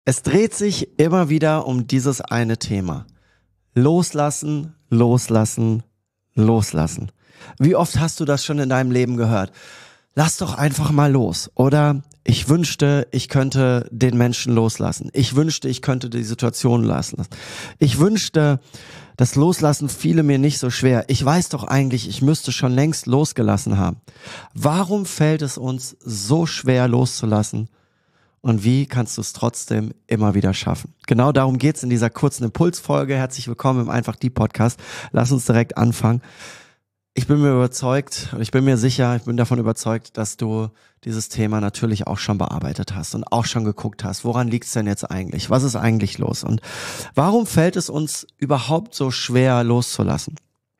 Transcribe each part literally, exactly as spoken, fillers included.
Es dreht sich immer wieder um dieses eine Thema. Loslassen, loslassen, loslassen. Wie oft hast du das schon in deinem Leben gehört? Lass doch einfach mal los. Oder ich wünschte, ich könnte den Menschen loslassen. Ich wünschte, ich könnte die Situation lassen. Ich wünschte, das Loslassen fiele mir nicht so schwer. Ich weiß doch eigentlich, ich müsste schon längst losgelassen haben. Warum fällt es uns so schwer loszulassen? Und wie kannst du es trotzdem immer wieder schaffen? Genau darum geht's in dieser kurzen Impulsfolge. Herzlich willkommen im Einfach die Podcast. Lass uns direkt anfangen. Ich bin mir überzeugt, ich bin mir sicher, ich bin davon überzeugt, dass du dieses Thema natürlich auch schon bearbeitet hast und auch schon geguckt hast. Woran liegt's denn jetzt eigentlich? Was ist eigentlich los? Und warum fällt es uns überhaupt so schwer loszulassen?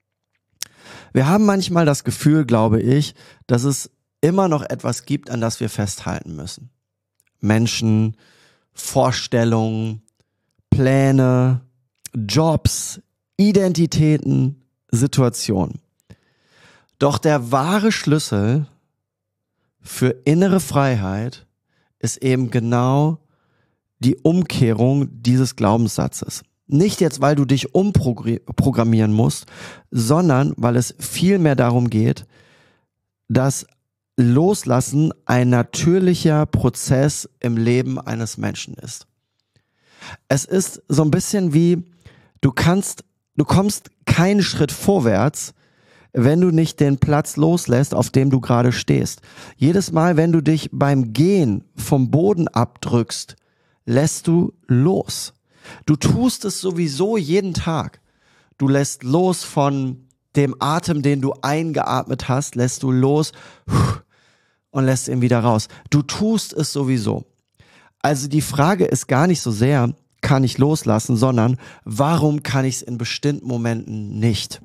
Wir haben manchmal das Gefühl, glaube ich, dass es immer noch etwas gibt, an das wir festhalten müssen. Menschen, Vorstellungen, Pläne, Jobs, Identitäten, Situationen. Doch der wahre Schlüssel für innere Freiheit ist eben genau die Umkehrung dieses Glaubenssatzes. Nicht jetzt, weil du dich umprogrammieren musst, sondern weil es vielmehr darum geht, dass Loslassen ein natürlicher Prozess im Leben eines Menschen ist. Es ist so ein bisschen wie, du kannst, du kommst keinen Schritt vorwärts, wenn du nicht den Platz loslässt, auf dem du gerade stehst. Jedes Mal, wenn du dich beim Gehen vom Boden abdrückst, lässt du los. Du tust es sowieso jeden Tag. Du lässt los von dem Atem, den du eingeatmet hast, lässt du los und lässt ihn wieder raus. Du tust es sowieso. Also die Frage ist gar nicht so sehr, kann ich loslassen, sondern warum kann ich es in bestimmten Momenten nicht?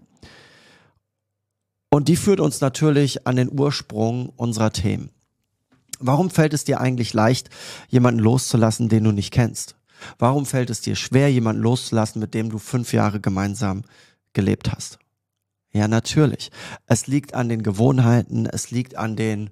Und die führt uns natürlich an den Ursprung unserer Themen. Warum fällt es dir eigentlich leicht, jemanden loszulassen, den du nicht kennst? Warum fällt es dir schwer, jemanden loszulassen, mit dem du fünf Jahre gemeinsam gelebt hast? Ja, natürlich. Es liegt an den Gewohnheiten, es liegt an den,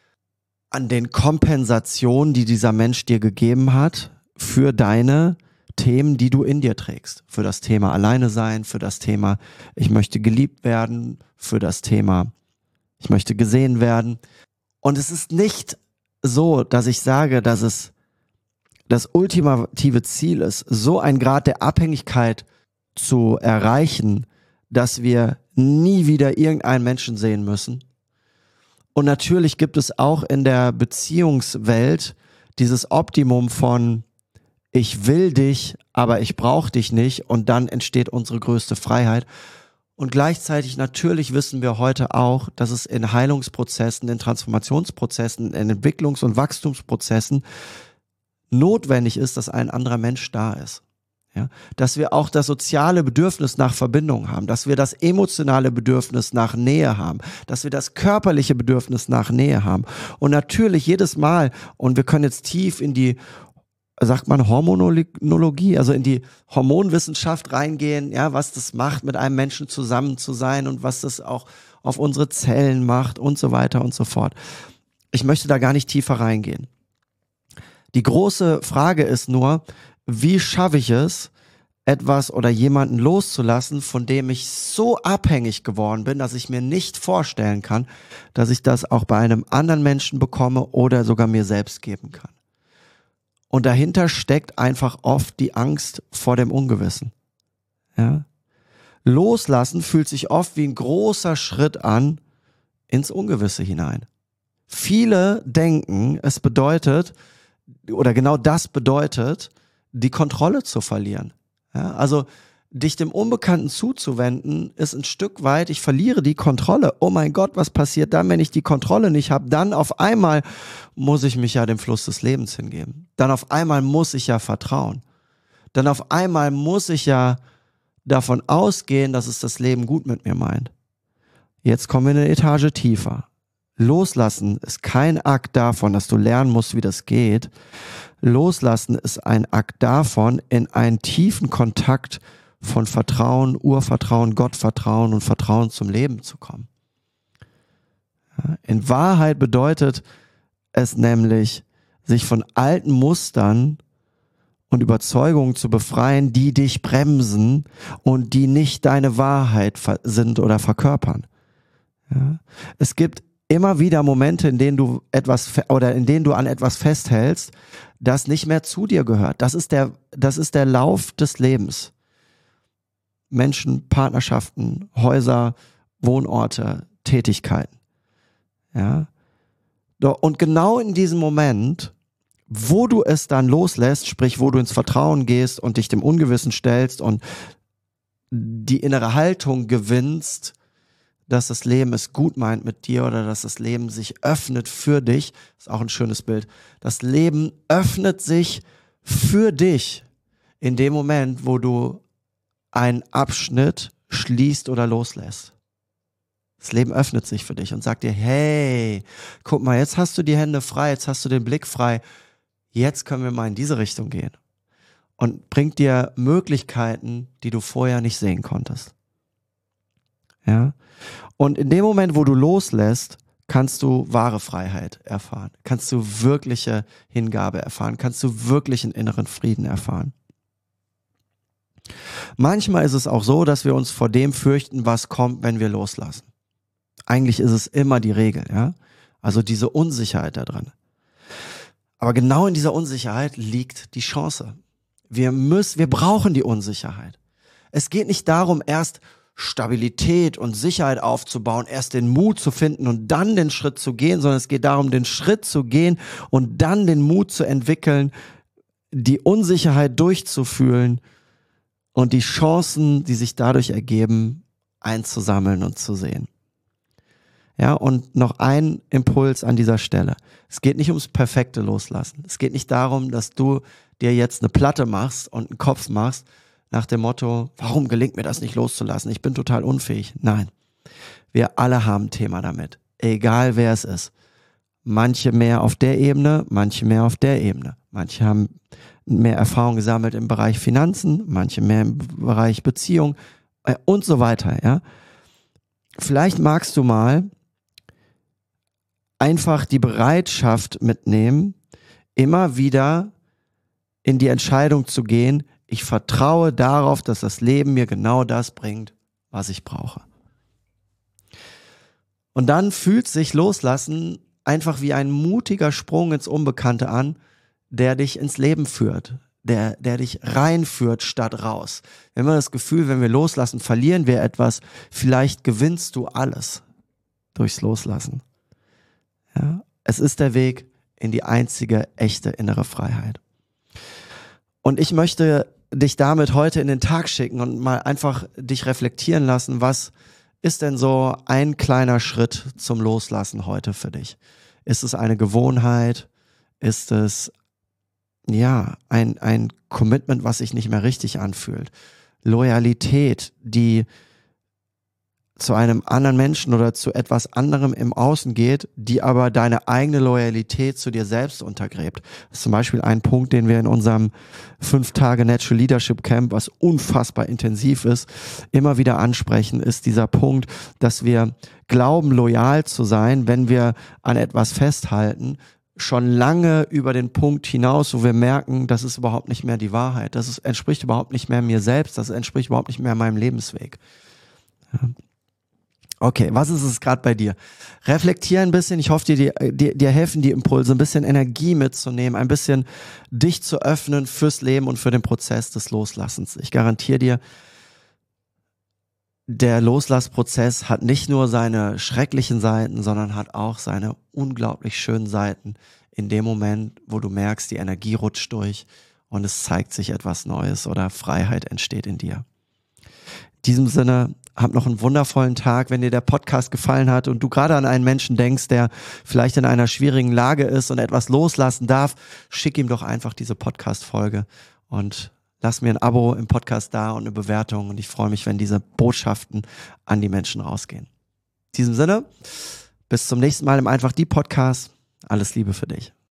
an den Kompensationen, die dieser Mensch dir gegeben hat für deine Themen, die du in dir trägst. Für das Thema Alleine sein, für das Thema ich möchte geliebt werden, für das Thema ich möchte gesehen werden. Und es ist nicht so, dass ich sage, dass es das ultimative Ziel ist, so einen Grad der Abhängigkeit zu erreichen, dass wir nie wieder irgendeinen Menschen sehen müssen. Und natürlich gibt es auch in der Beziehungswelt dieses Optimum von ich will dich, aber ich brauche dich nicht und dann entsteht unsere größte Freiheit. Und gleichzeitig natürlich wissen wir heute auch, dass es in Heilungsprozessen, in Transformationsprozessen, in Entwicklungs- und Wachstumsprozessen notwendig ist, dass ein anderer Mensch da ist. Ja, dass wir auch das soziale Bedürfnis nach Verbindung haben, dass wir das emotionale Bedürfnis nach Nähe haben, dass wir das körperliche Bedürfnis nach Nähe haben. Und natürlich jedes Mal, und wir können jetzt tief in die, sagt man Hormonologie, also in die Hormonwissenschaft reingehen, ja, was das macht, mit einem Menschen zusammen zu sein und was das auch auf unsere Zellen macht und so weiter und so fort. Ich möchte da gar nicht tiefer reingehen. Die große Frage ist nur, wie schaffe ich es, etwas oder jemanden loszulassen, von dem ich so abhängig geworden bin, dass ich mir nicht vorstellen kann, dass ich das auch bei einem anderen Menschen bekomme oder sogar mir selbst geben kann. Und dahinter steckt einfach oft die Angst vor dem Ungewissen. Ja? Loslassen fühlt sich oft wie ein großer Schritt an ins Ungewisse hinein. Viele denken, es bedeutet, oder genau das bedeutet, die Kontrolle zu verlieren. Ja, also dich dem Unbekannten zuzuwenden, ist ein Stück weit, ich verliere die Kontrolle. Oh mein Gott, was passiert dann, wenn ich die Kontrolle nicht habe? Dann auf einmal muss ich mich ja dem Fluss des Lebens hingeben. Dann auf einmal muss ich ja vertrauen. Dann auf einmal muss ich ja davon ausgehen, dass es das Leben gut mit mir meint. Jetzt kommen wir eine Etage tiefer. Loslassen ist kein Akt davon, dass du lernen musst, wie das geht. Loslassen ist ein Akt davon, in einen tiefen Kontakt von Vertrauen, Urvertrauen, Gottvertrauen und Vertrauen zum Leben zu kommen. Ja, in Wahrheit bedeutet es nämlich, sich von alten Mustern und Überzeugungen zu befreien, die dich bremsen und die nicht deine Wahrheit sind oder verkörpern. Ja? Es gibt immer wieder Momente, in denen du etwas oder in denen du an etwas festhältst, das nicht mehr zu dir gehört. Das ist der, das ist der Lauf des Lebens. Menschen, Partnerschaften, Häuser, Wohnorte, Tätigkeiten. Ja? Und genau in diesem Moment, wo du es dann loslässt, sprich, wo du ins Vertrauen gehst und dich dem Ungewissen stellst und die innere Haltung gewinnst, dass das Leben es gut meint mit dir oder dass das Leben sich öffnet für dich, ist auch ein schönes Bild. Das Leben öffnet sich für dich in dem Moment, wo du einen Abschnitt schließt oder loslässt. Das Leben öffnet sich für dich und sagt dir, hey, guck mal, jetzt hast du die Hände frei, jetzt hast du den Blick frei, jetzt können wir mal in diese Richtung gehen. Und bringt dir Möglichkeiten, die du vorher nicht sehen konntest. Ja? Und in dem Moment, wo du loslässt, kannst du wahre Freiheit erfahren. Kannst du wirkliche Hingabe erfahren. Kannst du wirklichen inneren Frieden erfahren. Manchmal ist es auch so, dass wir uns vor dem fürchten, was kommt, wenn wir loslassen. Eigentlich ist es immer die Regel, ja. Also diese Unsicherheit da drin. Aber genau in dieser Unsicherheit liegt die Chance. Wir müssen, wir brauchen die Unsicherheit. Es geht nicht darum, erst Stabilität und Sicherheit aufzubauen, erst den Mut zu finden und dann den Schritt zu gehen, sondern es geht darum, den Schritt zu gehen und dann den Mut zu entwickeln, die Unsicherheit durchzufühlen und die Chancen, die sich dadurch ergeben, einzusammeln und zu sehen. Ja, und noch ein Impuls an dieser Stelle. Es geht nicht ums perfekte Loslassen. Es geht nicht darum, dass du dir jetzt eine Platte machst und einen Kopf machst, nach dem Motto, warum gelingt mir das nicht loszulassen? Ich bin total unfähig. Nein, wir alle haben ein Thema damit. Egal wer es ist. Manche mehr auf der Ebene, manche mehr auf der Ebene. Manche haben mehr Erfahrung gesammelt im Bereich Finanzen, manche mehr im Bereich Beziehung äh, und so weiter. Ja? Vielleicht magst du mal einfach die Bereitschaft mitnehmen, immer wieder in die Entscheidung zu gehen, ich vertraue darauf, dass das Leben mir genau das bringt, was ich brauche. Und dann fühlt sich Loslassen einfach wie ein mutiger Sprung ins Unbekannte an, der dich ins Leben führt, der, der dich reinführt statt raus. Wir haben immer das Gefühl, wenn wir loslassen, verlieren wir etwas. Vielleicht gewinnst du alles durchs Loslassen. Ja? Es ist der Weg in die einzige echte innere Freiheit. Und ich möchte dich damit heute in den Tag schicken und mal einfach dich reflektieren lassen, was ist denn so ein kleiner Schritt zum Loslassen heute für dich? Ist es eine Gewohnheit? Ist es ja ein, ein Commitment, was sich nicht mehr richtig anfühlt? Loyalität, die zu einem anderen Menschen oder zu etwas anderem im Außen geht, die aber deine eigene Loyalität zu dir selbst untergräbt. Das ist zum Beispiel ein Punkt, den wir in unserem fünf Tage Natural Leadership Camp, was unfassbar intensiv ist, immer wieder ansprechen, ist dieser Punkt, dass wir glauben, loyal zu sein, wenn wir an etwas festhalten, schon lange über den Punkt hinaus, wo wir merken, das ist überhaupt nicht mehr die Wahrheit, das ist, entspricht überhaupt nicht mehr mir selbst, das entspricht überhaupt nicht mehr meinem Lebensweg. Ja. Okay, was ist es gerade bei dir? Reflektier ein bisschen, ich hoffe, dir, dir, dir helfen die Impulse, ein bisschen Energie mitzunehmen, ein bisschen dich zu öffnen fürs Leben und für den Prozess des Loslassens. Ich garantiere dir, der Loslassprozess hat nicht nur seine schrecklichen Seiten, sondern hat auch seine unglaublich schönen Seiten in dem Moment, wo du merkst, die Energie rutscht durch und es zeigt sich etwas Neues oder Freiheit entsteht in dir. In diesem Sinne, hab noch einen wundervollen Tag. Wenn dir der Podcast gefallen hat und du gerade an einen Menschen denkst, der vielleicht in einer schwierigen Lage ist und etwas loslassen darf, schick ihm doch einfach diese Podcast-Folge und lass mir ein Abo im Podcast da und eine Bewertung. Und ich freue mich, wenn diese Botschaften an die Menschen rausgehen. In diesem Sinne, bis zum nächsten Mal im Einfach die Podcast. Alles Liebe für dich.